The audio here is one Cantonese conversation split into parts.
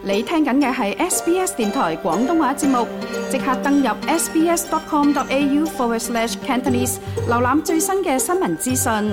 你聽緊嘅係 SBS 電台廣東話節目，即刻登入 sbs.com.au/Cantonese 瀏覽最新嘅新聞資訊。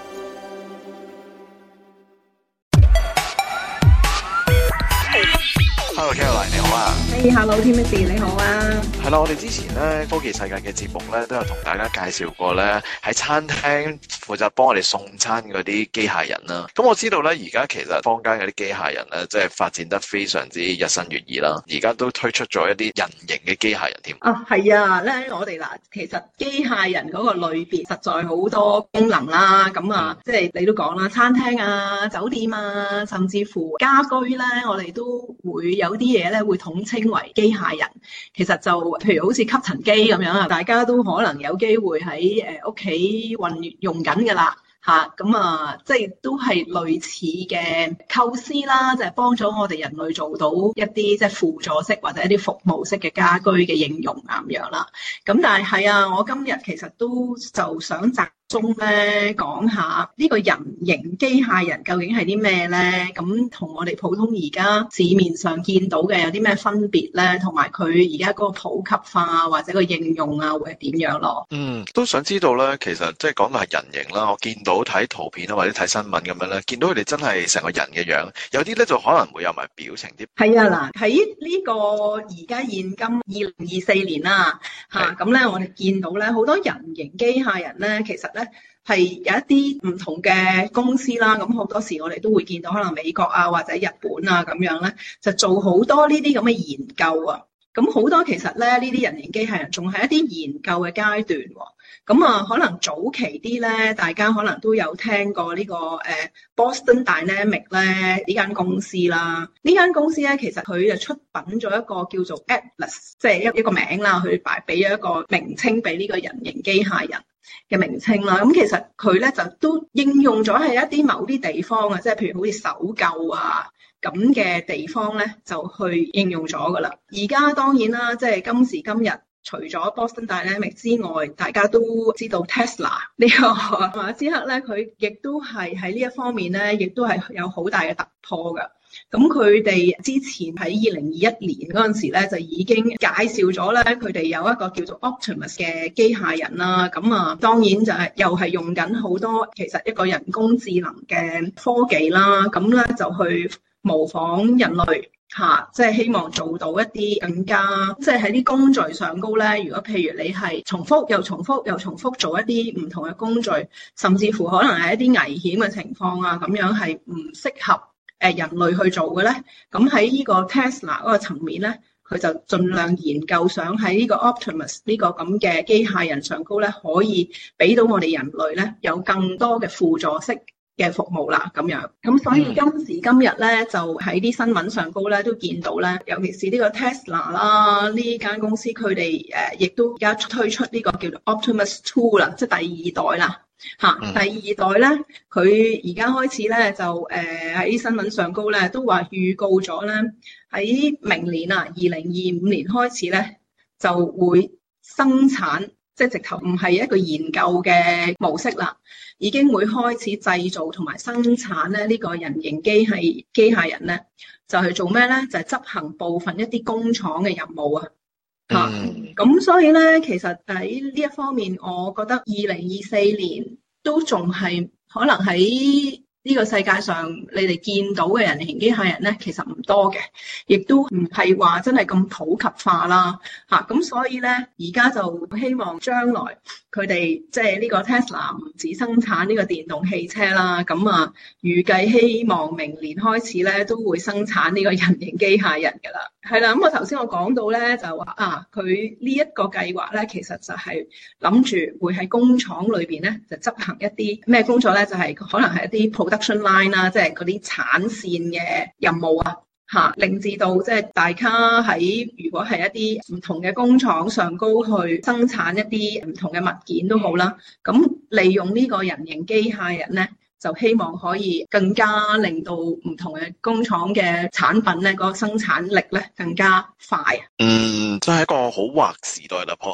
Hello Caroline 你好啊。 Hello Timothy 你好啊。 係啦，我哋之前咧科技世界嘅節目咧都有同大家介紹過咧喺餐廳負責幫我哋送餐嗰啲機械人啦。咁我知道咧而家其實坊間嗰啲機械人咧即係發展得非常之日新月異啦。而家都推出咗一啲人形嘅機械人添。 係啊，咧我哋其實機械人嗰個類別實在好多功能啦。咁即係你都講啦，餐廳啊、酒店啊，甚至乎家居咧，我哋都會有啲嘢咧會統稱為機械人。其實就譬如好似吸塵機咁樣啊，大家都可能有機會喺屋企運用緊㗎啦。咁即係都係類似嘅構思啦，就係幫咗我哋人類做到一啲即係輔助式或者一啲服務式嘅家居嘅應用咁樣啦。咁但係我今日其實都就想集中咧講下呢個人形機械人究竟係啲咩咧？咁同我哋普通而家市面上見到嘅有啲咩分別咧？同埋佢而家嗰個普及化或者個應用會係點樣咯？ 都想知道咧，其實即係講到係人形啦，我見到睇圖片啊或者睇新聞咁樣咧，見到佢哋真係成個人嘅樣，有啲咧就可能會有埋表情啲。 係啊，喺呢個而家現今2024年啦，咁咧我哋見到咧好多人形機械人咧，其實咧係有一啲唔同嘅公司啦，咁好多時我哋都會見到可能美國啊或者日本啊咁樣咧，就做好多呢啲咁嘅研究啊。咁好多其實咧呢啲人形機械人仲係一啲研究嘅階段喎。咁可能早期啲咧，大家可能都有聽過呢個Boston Dynamic 咧呢間公司啦。呢間公司咧其實佢就出品咗一個叫做 Atlas， 即係一個名啦，佢俾咗一個名稱俾呢個人形機械人嘅名稱啦。咁其實佢咧就都應用咗喺一啲某啲地方啊，即係譬如好似搜救啊咁嘅地方咧，就去應用咗噶啦。而家當然啦，即係今時今日，除咗 Boston Dynamics 之外，大家都知道 Tesla 呢個馬斯克咧，佢亦都係喺呢一方面咧，亦都係有好大嘅突破噶。咁佢哋之前喺2021年嗰陣時咧，就已經介紹咗咧，佢哋有一個叫做 Optimus 嘅機械人啦。咁當然就係又係用緊好多其實一個人工智能嘅科技啦。咁咧就去模仿人類。即係希望做到一啲更加，即係喺啲工序上高咧。如果譬如你係重複又重複又重複做一啲唔同嘅工序，甚至乎可能係一啲危險嘅情況啊，咁樣係唔適合人類去做嘅咧。咁喺呢個 Tesla 嗰個層面咧，佢就盡量研究想喺呢個 Optimus 呢個咁嘅機械人上高咧，可以俾到我哋人類咧有更多嘅輔助式嘅服務啦，咁樣。咁所以今時今日咧，就喺啲新聞上高咧都見到咧，尤其是呢個 Tesla 啦，呢間公司佢哋亦都而家推出呢個叫做 Optimus 2啦，即係第二代啦。第二代咧，佢而家開始咧就喺新聞上高咧都話預告咗咧，喺明年2025年開始咧就會生產。即係直頭唔係一個研究嘅模式啦，已經會開始製造同埋生產咧呢個人形機械人咧，就係做咩咧？就係執行部分一啲工廠嘅任務啊。咁所以咧，其實喺呢一方面，我覺得2024年都仲係可能喺呢個世界上你哋見到嘅人形機械人咧，其實唔多嘅，亦都唔係話真係咁普及化啦。咁所以咧，而家就希望將來佢哋即係呢個 Tesla 唔止生產呢個電動汽車啦，咁預計希望明年開始咧都會生產呢個人形機械人㗎啦。係啦，咁頭先我講到咧就話佢呢一個計劃咧，其實就係諗住會喺工廠裏邊咧就執行一啲咩工作咧，就係可能係一啲production line 啦，即係嗰啲產線嘅任務令至到即係大家喺如果係一啲唔同嘅工廠上高去生產一啲唔同嘅物件都好啦，咁利用呢個人形機械人咧，就希望可以更加令到唔同嘅工廠嘅產品咧，嗰個生產力咧更加快。 真係一個好劃時代突破。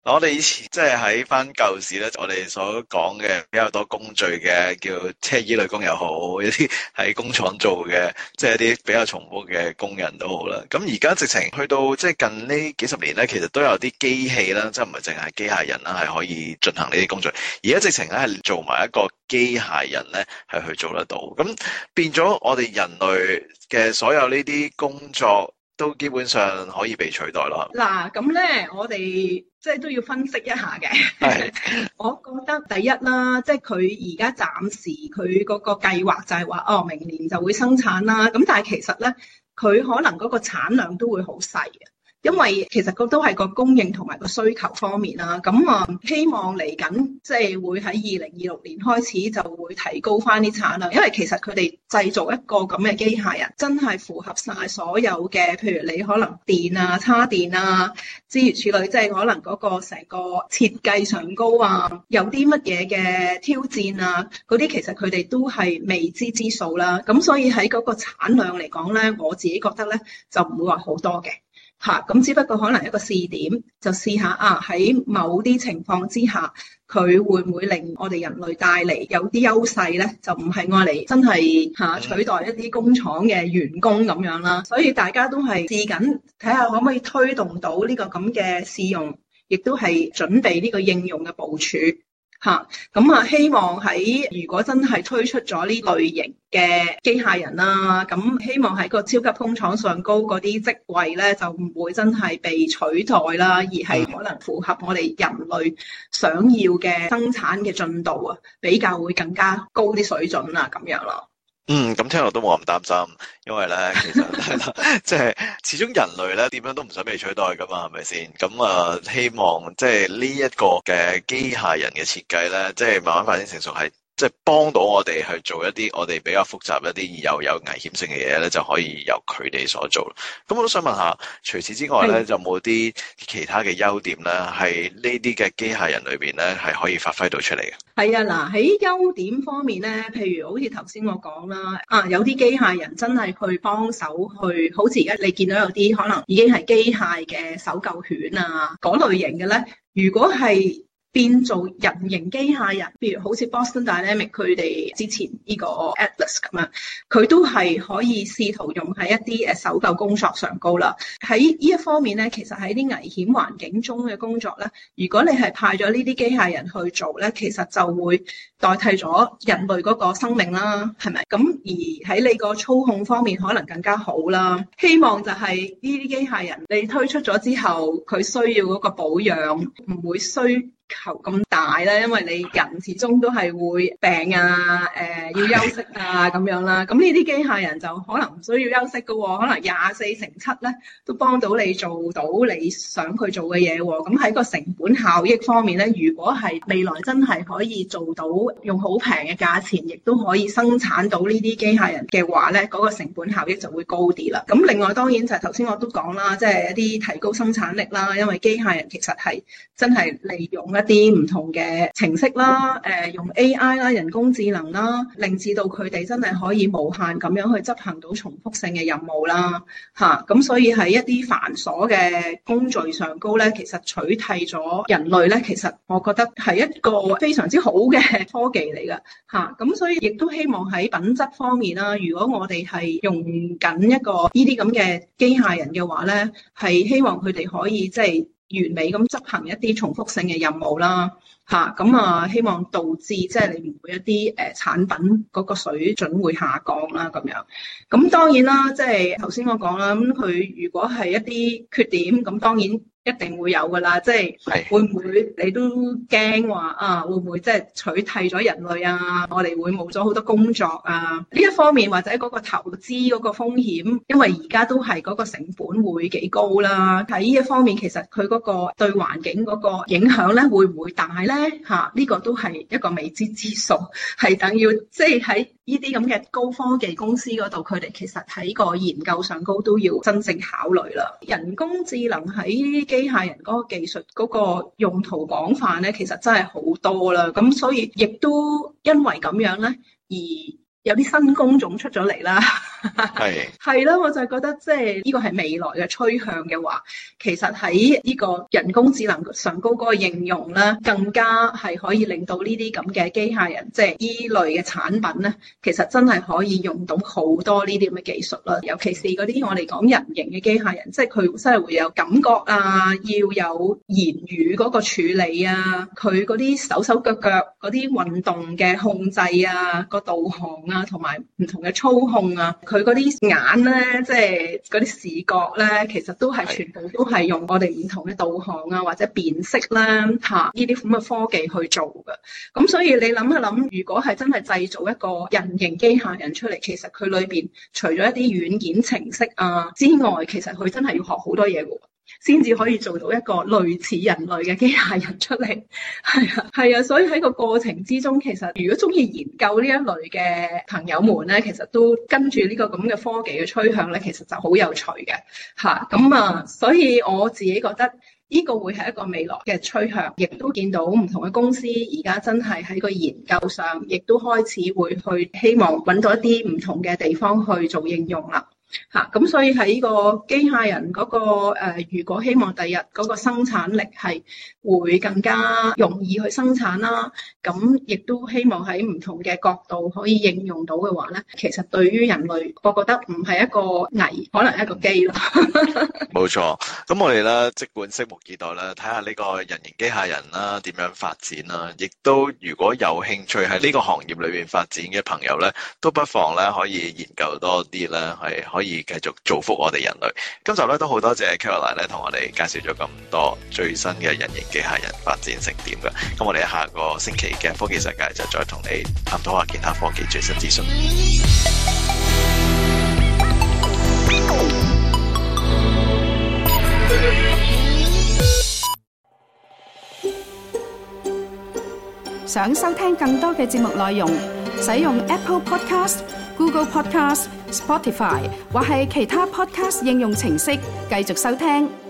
我哋以前即係喺翻舊時咧，我哋所講嘅比較多工序嘅，叫車衣女工又好，一啲喺工廠做嘅，即係一啲比較重複嘅工人都好啦。咁而家直情去到即係近呢幾十年咧，其實都有啲機器啦，即係唔係淨係機械人啦，係可以進行呢啲工序。而家直情咧係做埋一個機械人咧，係去做得到。咁變咗我哋人類嘅所有呢啲工作，都基本上可以被取代咯。 嗱，咁咧我哋即係都要分析一下嘅。 係， 我覺得第一啦，即係佢而家暫時佢嗰個計劃就係話，明年就會生產啦。咁但係其實咧，佢可能嗰個產量都會好細嘅。因為其實個都係個供應同埋個需求方面啦，咁希望嚟緊即係會喺2026年開始就會提高翻啲產量，因為其實佢哋製造一個咁嘅機械人真係符合晒所有嘅，譬如你可能電啊、叉電啊諸如此類，即係可能嗰個成個設計上高啊，有啲乜嘢嘅挑戰啊，嗰啲其實佢哋都係未知之數啦。咁所以喺嗰個產量嚟講咧，我自己覺得咧就唔會話好多嘅。咁只不過可能一個試點，就試下喺某啲情況之下，佢會唔會令我哋人類帶嚟有啲優勢咧？就唔係愛嚟真係取代一啲工廠嘅員工咁樣啦。所以大家都係試緊，睇下可唔可以推動到呢個咁嘅試用，亦都係準備呢個應用嘅部署。希望喺如果真係推出咗呢類型嘅機械人啦，咁希望喺個超級工廠上高嗰啲職位咧，就唔會真係被取代啦，而係可能符合我哋人類想要嘅生產嘅進度啊，比較會更加高啲水準啦，咁樣咯。 咁聽落都冇咁擔心，因為咧其實係啦，即係始終人類咧點樣都唔想被取代噶嘛，係咪先？咁希望即係呢一個嘅機械人嘅設計咧，即係慢慢發展成熟，係即係幫到我哋去做一啲我哋比較複雜一啲又有危險性嘅嘢咧，就可以由佢哋所做。咁我都想問下，除此之外咧，有冇啲其他嘅優點咧，係呢啲嘅機械人裏邊咧係可以發揮到出嚟嘅？ 係啊，喺優點方面咧，譬如好似頭先我講啦，有啲機械人真係去幫手去，好似而家你見到有啲可能已經係機械嘅搜救犬啊嗰類型嘅咧，如果係變做人形機械人，譬如好似 Boston Dynamics 佢哋之前呢個 Atlas 咁樣，佢都係可以試圖用喺一啲搜救工作上高啦。喺呢一方面咧，其實喺啲危險環境中嘅工作咧，如果你係派咗呢啲機械人去做咧，其實就會代替咗人類嗰個生命啦，係咪？咁而喺你個操控方面可能更加好啦。希望就係呢啲機械人你推出咗之後，佢需要嗰個保養唔會需求咁大啦，因為你人始終都係會病啊，要休息啊咁樣啦。咁呢啲機械人就可能唔需要休息噶喎，可能24/7咧都幫到你做到你想佢做嘅嘢喎。咁喺個成本效益方面咧，如果係未來真係可以做到用好平嘅價錢，亦都可以生產到呢啲機械人嘅話咧，嗰個成本效益就會高啲啦。咁另外當然就係頭先我都講啦，即係一啲提高生產力啦，因為機械人其實係真係利用一啲唔同嘅程式啦，用 AI 啦、人工智能啦，令至到佢哋真係可以無限咁樣去執行到重複性嘅任務啦，咁所以喺一啲繁瑣嘅工序上高咧，其實取替咗人類咧，其實我覺得係一個非常之好嘅科技嚟㗎，咁所以亦都希望喺品質方面啦，如果我哋係用緊一個呢啲咁嘅機械人嘅話咧，係希望佢哋可以即係完美咁執行一啲重複性嘅任務啦，希望導致即係你唔會一啲產品嗰個水準會下降啦咁樣。咁當然啦，即係頭先我講啦，咁佢如果係一啲缺點，咁當然一定會有噶啦，即係會唔會你都驚話會唔會即係取替咗人類啊？我哋會冇咗好多工作啊？呢一方面或者嗰個投資嗰個風險，因為而家都係嗰個成本會幾高啦。喺呢一方面，其實佢嗰個對環境嗰個影響咧，會唔會大咧？呢個都係一個未知之數，係等要即係喺呢啲咁嘅高科技公司嗰度，佢哋其實喺個研究上高都要真正考慮啦。人工智能喺機械人嗰個技術嗰個用途廣泛咧，其實真係好多啦。咁所以亦都因為咁樣咧，而有啲新工種出咗嚟啦。 係啦，我就覺得即係呢個係未來嘅趨向嘅話，其實喺呢個人工智能上高嗰個應用咧，更加係可以令到呢啲咁嘅機械人，即係依類嘅產品咧，其實真係可以用到好多呢啲咁嘅技術啦。尤其是嗰啲我哋講人形嘅機械人，即係佢真係會有感覺啊，要有言語嗰個處理啊，佢嗰啲手手腳腳嗰啲運動嘅控制啊，個導航啊，同埋唔同嘅操控啊，佢嗰啲眼咧，即係嗰啲視覺咧，其實都係全部都係用我哋唔同嘅導航啊，或者辨識啦嚇呢啲咁嘅科技去做嘅。咁所以你諗一諗，如果係真係製造一個人形機械人出嚟，其實佢裏邊除咗一啲軟件程式啊之外，其實佢真係要學好多嘢嘅喎，先至可以做到一個類似人類嘅機械人出嚟。係啊，所以喺個過程之中，其實如果中意研究呢一類嘅朋友們咧，其實都跟住呢個咁嘅科技嘅趨向咧，其實就好有趣嘅嚇。咁啊，所以我自己覺得呢個會係一個未來嘅趨向，亦都見到唔同嘅公司而家真係喺個研究上，亦都開始會去希望揾到一啲唔同嘅地方去做應用啦。咁所以喺呢個機械人嗰個如果希望第日嗰個生產力係會更加容易去生產啦，咁亦都希望喺唔同嘅角度可以應用到嘅話咧，其實對於人類，我覺得唔係一個危，可能係一個機咯。 冇錯，咁我哋咧即管拭目以待啦，睇下呢個人形機械人啦點樣發展啦，亦都如果有興趣喺呢個行業裏邊發展嘅朋友咧，都不妨咧可以研究多啲咧，係可以繼續造福我哋人類。今集咧都好多謝 Caroline 咧同我哋介紹咗咁多最新嘅人形機械人發展成點嘅。咁我哋下個星期嘅科技世界就再同你探討下其他科技最新資訊。 想收聽更多嘅節目內容，使用 Apple Podcast、Google Podcast、Spotify 或係其他 Podcast 應用程式繼續收聽。